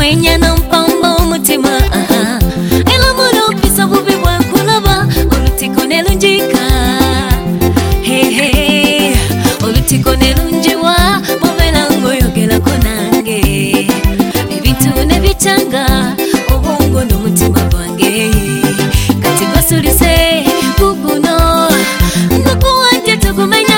mwenya na mpamba umutima ela muro pisa bubi bwankulaba olutiko nelunjika hehe olutiko nelunjiwa mubera ngoyogera konange ebintu nebitanga obongo n'umutima gwange kati gosulise kuguno nakuwanje tugumenya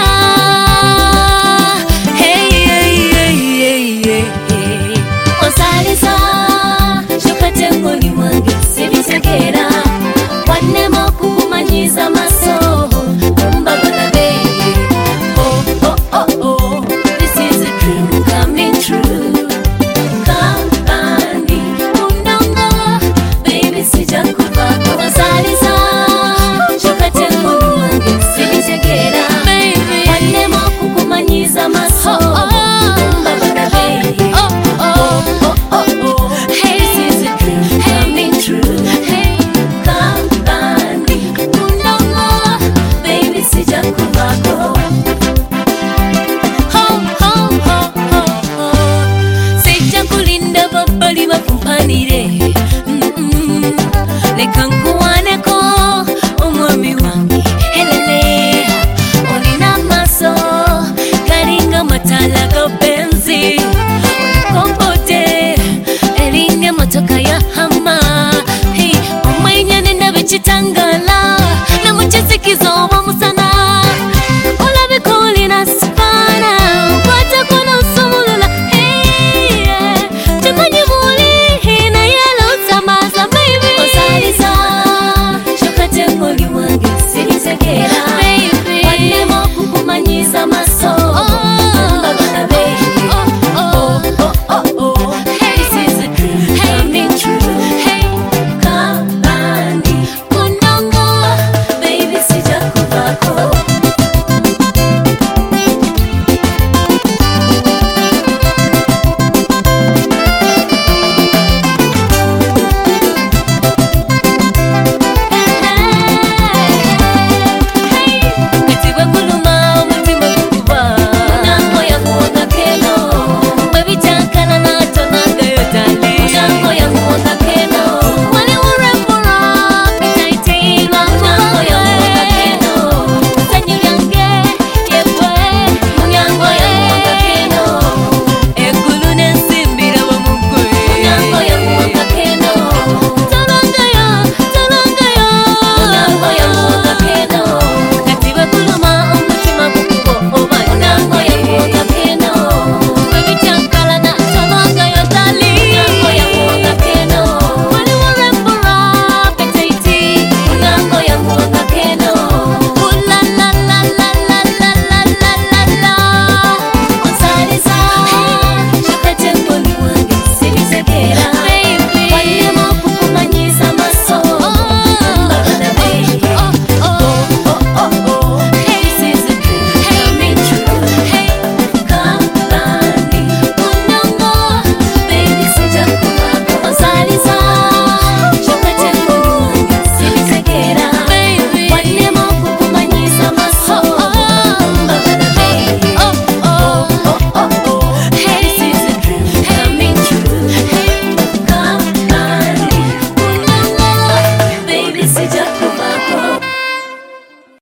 osalisa shokate ngoni mwange sibisekera wanemo kukumanyiza maso kumbagona be oh oh oh oh this is a dream coming true come bandi unongo baby sijakuva osalisa shokate ngoni mwange sibisekera wanemo kukumanyiza maso kumbagona be Leka